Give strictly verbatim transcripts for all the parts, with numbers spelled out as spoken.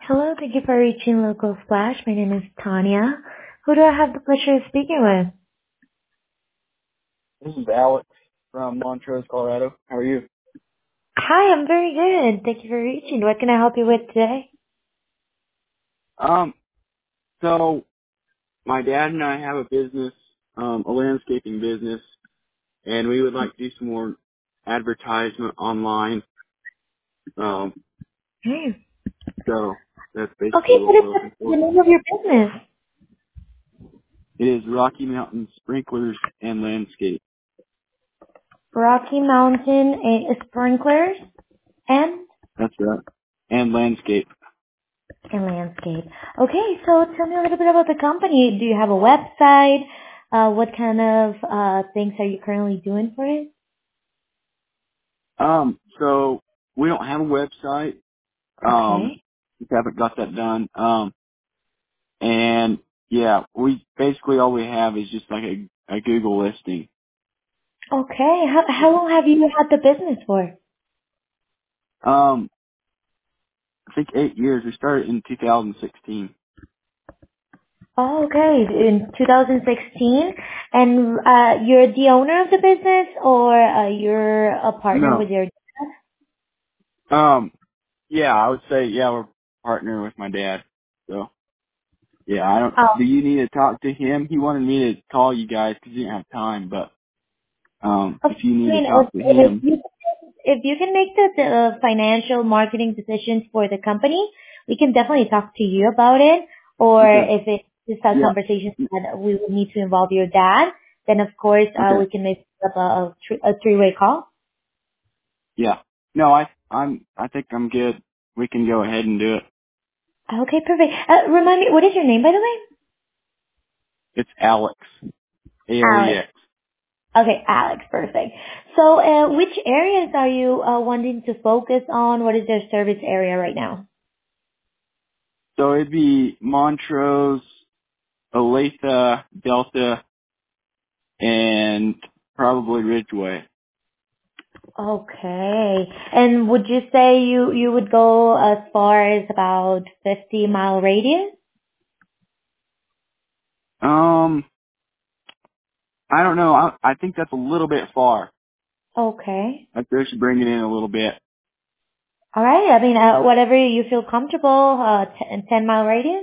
Hello, thank you for reaching Local Splash. My name is Tanya. Who do I have the pleasure of speaking with? This is Alex from Montrose, Colorado. How are you? Hi, I'm very good. Thank you for reaching. What can I help you with today? Um, so my dad and I have a business, um, a landscaping business, and we would like to do some more advertisement online. Um, Hey. so that's Okay, basically what what is we're the, looking the for. name of your business? It is Rocky Mountain Sprinklers and Landscape. Rocky Mountain uh, Sprinklers and, That's right. And landscape. and Landscape. Okay, so tell me a little bit about the company. Do you have a website? Uh, what kind of uh, things are you currently doing for it? Um, so we don't have a website. Um, Okay. we haven't got that done. Um, and yeah, we basically all we have is just like a, a Google listing. Okay. How, how long have you had the business for? Um, I think eight years. We started in two thousand sixteen. Oh, okay, in two thousand sixteen. And uh, you're the owner of the business, or uh, you're a partner with No. your... Um, yeah, I would say yeah, we're partner with my dad. So yeah, I don't. Oh, Do you need to talk to him? He wanted me to call you guys because he didn't have time. But um, okay. if you I need to mean, if, talk to if him, you if you can make the, the financial marketing decisions for the company, we can definitely talk to you about it. Or okay. if it's just a Yeah. conversation that we would need to involve your dad, then of course uh, Okay. we can make up a, a, thr- a three-way call. Yeah. No, I I'm I think I'm good. We can go ahead and do it. Okay, perfect. Uh, remind me, what is your name, by the way? It's Alex. A L E Alex. X. Okay, Alex, perfect. So, uh, which areas are you uh, wanting to focus on? What is your service area right now? So it'd be Montrose, Olathe, Delta, and probably Ridgeway. Okay. And would you say you, you would go as far as about fifty mile radius? Um, I don't know. I, I think that's a little bit far. Okay. I think they should bring it in a little bit. All right. I mean, uh, whatever you feel comfortable, uh, t- ten mile radius?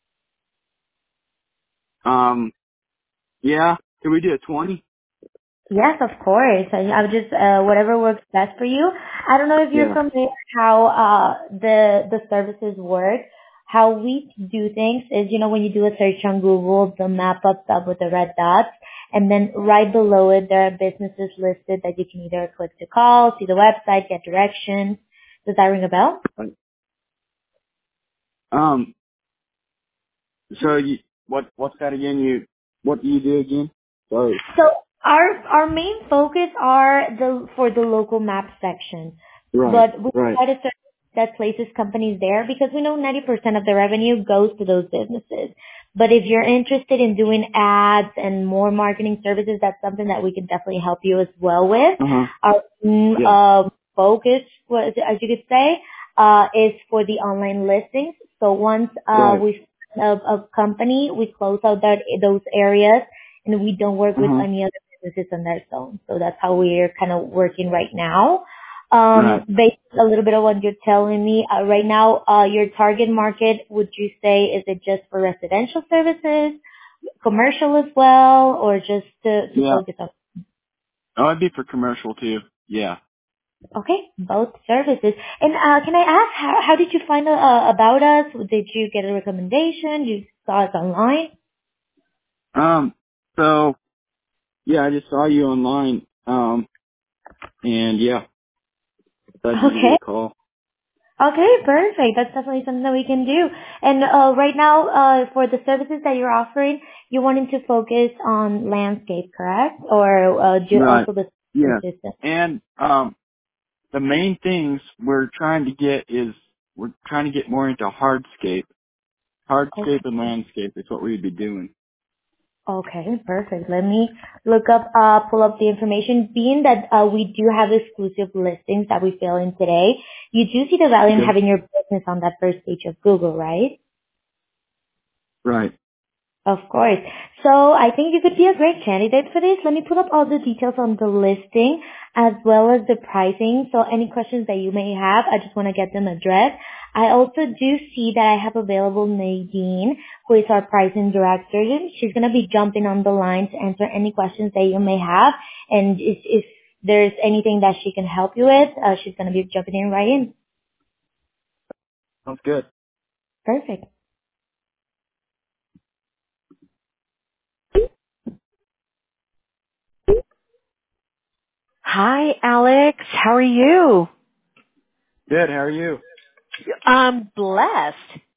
Um, yeah. Can we do a twenty? Yes, of course. I, I would just uh, whatever works best for you. I don't know if you're Yeah. familiar how uh, the the services work. How we do things is, you know, when you do a search on Google, the map pops up with the red dots, and then right below it there are businesses listed that you can either click to call, see the website, get directions. Does that ring a bell? Um, so you, what, what's that again? You, what do you do again? Sorry. So our our main focus are the for the local map section, Right. but we Right. try to serve that places companies there because we know ninety percent of the revenue goes to those businesses. But if you're interested in doing ads and more marketing services, that's something that we can definitely help you as well with. Uh huh. Our mm, Yeah. uh, focus, was, as you could say, uh, is for the online listings. So once uh, Right. we a, a company, we close out that those areas and we don't work Uh with huh. any other businesses on their zone. So that's how we're kind of working right now. Um, Right. based a little bit of what you're telling me, uh, right now, uh, your target market, would you say, is it just for residential services, commercial as well, or just to, to Yeah. focus on? Oh, it'd be for commercial too. Yeah. Okay, both services. And uh, can I ask, how, how did you find uh, about us? Did you get a recommendation? You saw us online? Um, so yeah, I just saw you online. Um, and yeah, thought you'd give you Okay. a call. Okay, perfect. That's definitely something that we can do. And uh, right now, uh, for the services that you're offering, you're wanting to focus on landscape, correct? Or uh, do you Right. also the Yeah. system? And um, the main things we're trying to get is we're trying to get more into hardscape. Hardscape and Okay. landscape is what we'd be doing. Okay, perfect. Let me look up, uh, pull up the information. Being that uh, we do have exclusive listings that we fill in today, you do see the value in Okay. having your business on that first page of Google, right? Right. Of course. So I think you could be a great candidate for this. Let me put up all the details on the listing as well as the pricing. So any questions that you may have, I just want to get them addressed. I also do see that I have available Nadine, who is our pricing director. She's going to be jumping on the line to answer any questions that you may have. And if, if there's anything that she can help you with, uh, she's going to be jumping in right in. Sounds good. Perfect. Hi, Alex. How are you? Good. How are you? I'm blessed.